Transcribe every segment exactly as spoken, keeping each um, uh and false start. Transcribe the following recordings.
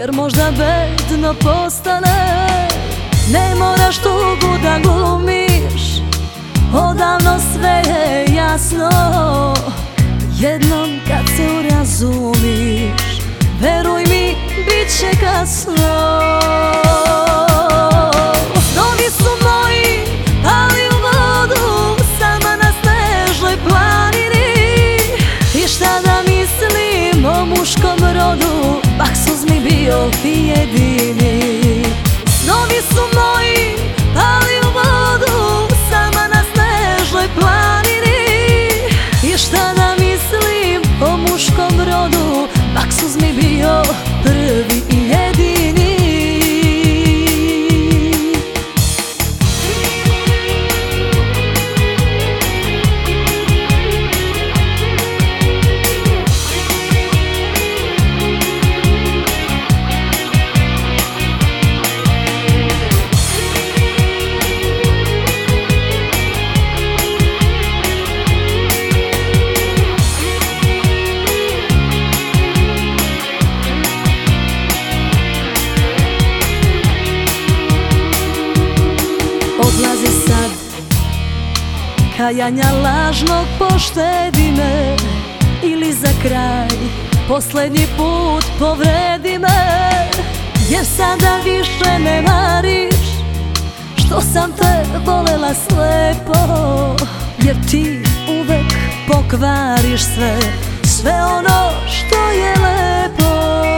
jer možda bedno postane. Ne moraš tugu da glumiš, odavno sve je jasno. Jednom kad se urazumiš, veruj mi, bit će kasno. Snovi su moji pali u vodu, sama na snežnoj planini. I šta da mislim o muškom rodu, baksuz mi bio ti jedini. Snovi su moji pali u vodu, sama na snežnoj planini. I šta da mislim o muškom rodu, baksuz mi bio prvi i jedini. Odlazi sad, kajanja lažnog poštedi me, ili za kraj posljednji put povredi me. Jer sada više ne mariš što sam te volela slepo, jer ti uvek pokvariš sve, sve ono što je lepo.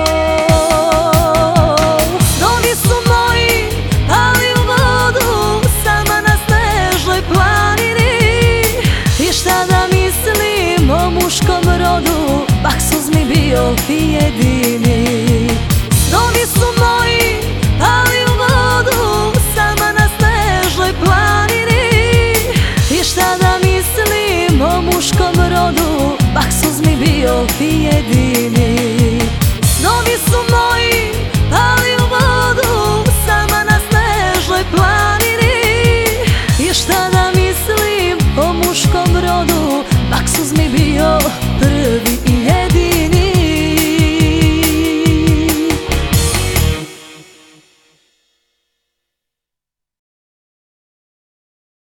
Snovi su moji pali u vodu, sama na snežnoj planini. I šta da mislim o muškom rodu, baksuz mi bio ti jedini. Snovi su moji pali u vodu, sama na snežnoj planini. I šta da mislim o muškom rodu, baksuz mi bio ti jedini.